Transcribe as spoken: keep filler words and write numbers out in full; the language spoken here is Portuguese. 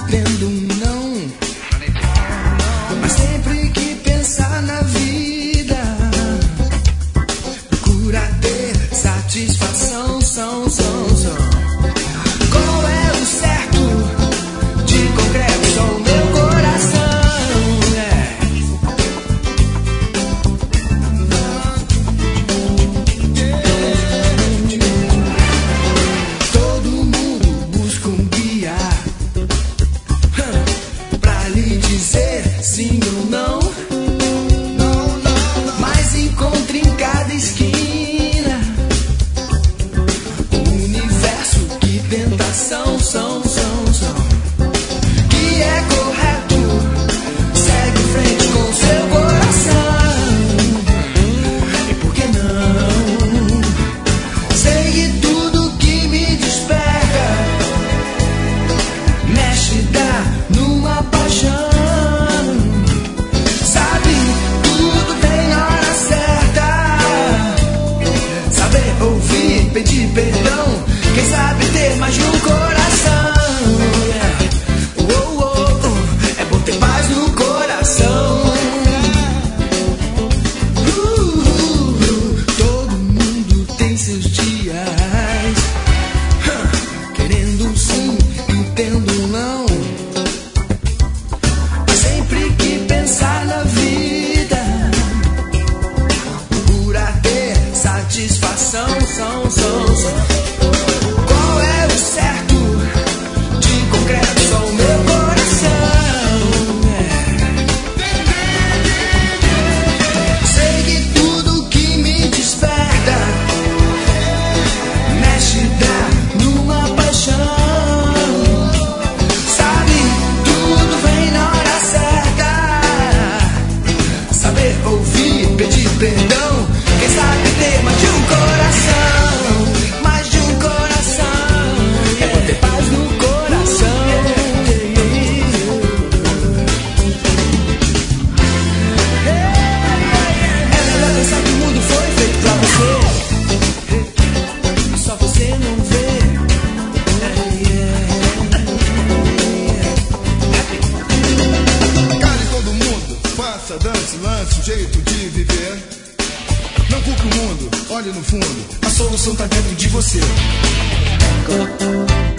tendo um não. Mas sempre que pensar na vida, procura ter satisfação, são, são, são. Qual é o certo de concreto? Só o meu coração, é. Todo mundo busca um guia pra lhe dizer sim ou não. Mas encontre em cada esquina um universo que tentação, são, são, são. Que é correto, segue em frente com seu coração. E por que não? Segue tudo que me desperta, mexe, dá numa paixão. Sabe, tudo tem na hora certa. Saber ouvir, pedir perdão, quem sabe ter mais de um coração. Yeah. Oh, oh, oh. É bom ter paz no coração. Uh, uh, uh. Todo mundo tem seus dias, huh. Querendo um sim e tendo um não. Mas sempre que pensar na vida, procura ter satisfação, são, são, são. Qual é o certo de concreto? Só o meu coração, é. Segue tudo que me desperta, mexe, dá numa paixão. Sabe, tudo vem na hora certa. Saber ouvir, pedir perdão, quem sabe ter mais de um coração. Mais de um coração. É bom ter paz no coração. É melhor pensar que o mundo foi feito pra você, só você não vê. Cale todo mundo, faça, dance, lance, um jeito de viver. Não culpe o mundo, olhe no fundo, a solução tá dentro de você.